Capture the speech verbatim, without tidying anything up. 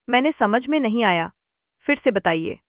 मैंने समझ में नहीं आया, फिर से बताइए।